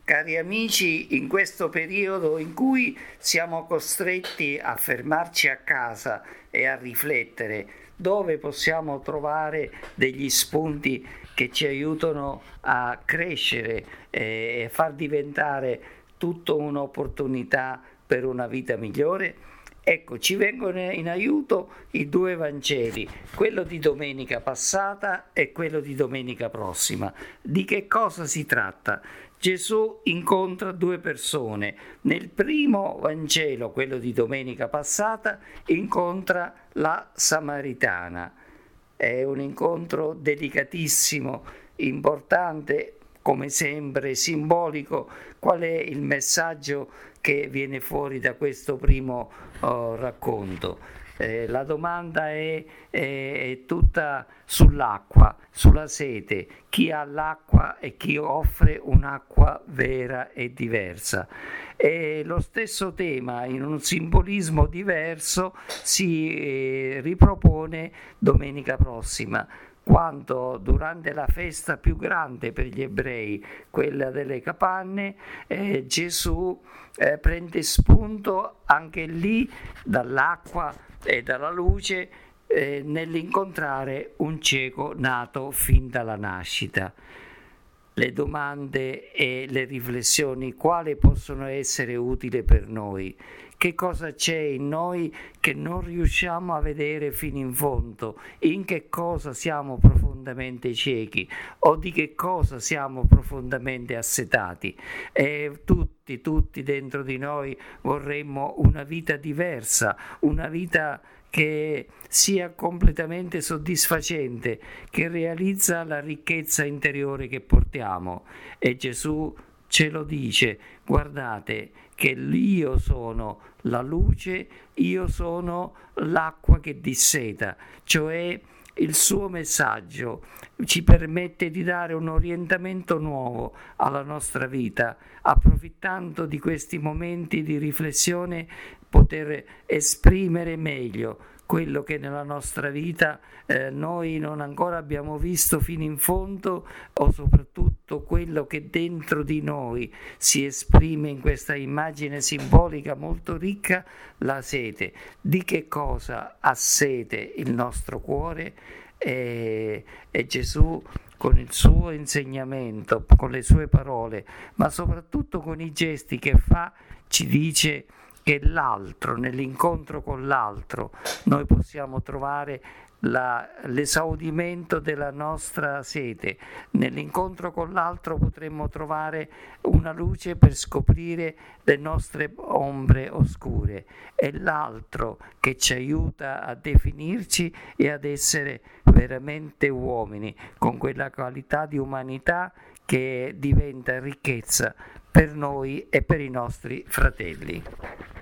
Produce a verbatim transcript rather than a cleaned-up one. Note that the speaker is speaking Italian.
Cari amici, in questo periodo in cui siamo costretti a fermarci a casa e a riflettere, dove possiamo trovare degli spunti che ci aiutano a crescere e far diventare tutto un'opportunità per una vita migliore? Ecco, ci vengono in aiuto i due Vangeli, quello di domenica passata e quello di domenica prossima. Di che cosa si tratta? Gesù incontra due persone. Nel primo Vangelo, quello di domenica passata, incontra la Samaritana. È un incontro delicatissimo, importante, come sempre simbolico. Qual è il messaggio che viene fuori da questo primo uh, racconto? Eh, la domanda è, è, è tutta sull'acqua, sulla sete, chi ha l'acqua e chi offre un'acqua vera e diversa. E lo stesso tema, in un simbolismo diverso, si eh, ripropone domenica prossima, quando durante la festa più grande per gli ebrei, quella delle capanne, eh, Gesù eh, prende spunto anche lì dall'acqua e dalla luce eh, nell'incontrare un cieco nato fin dalla nascita. Le domande e le riflessioni quali possono essere utili per noi? Che cosa c'è in noi che non riusciamo a vedere fino in fondo? In che cosa siamo profondamente ciechi? O di che cosa siamo profondamente assetati? E tutti, tutti dentro di noi vorremmo una vita diversa, una vita che sia completamente soddisfacente, che realizza la ricchezza interiore che portiamo. E Gesù ce lo dice: guardate che io sono la luce, io sono l'acqua che disseta, cioè il suo messaggio ci permette di dare un orientamento nuovo alla nostra vita, approfittando di questi momenti di riflessione, poter esprimere meglio quello che nella nostra vita eh, noi non ancora abbiamo visto fino in fondo, o soprattutto quello che dentro di noi si esprime in questa immagine simbolica molto ricca, la sete. Di che cosa ha sete il nostro cuore? E, e Gesù, con il suo insegnamento, con le sue parole, ma soprattutto con i gesti che fa, ci dice che l'altro, nell'incontro con l'altro, noi possiamo trovare la, l'esaudimento della nostra sete. Nell'incontro con l'altro potremmo trovare una luce per scoprire le nostre ombre oscure. È l'altro che ci aiuta a definirci e ad essere veramente uomini, con quella qualità di umanità che diventa ricchezza per noi e per i nostri fratelli.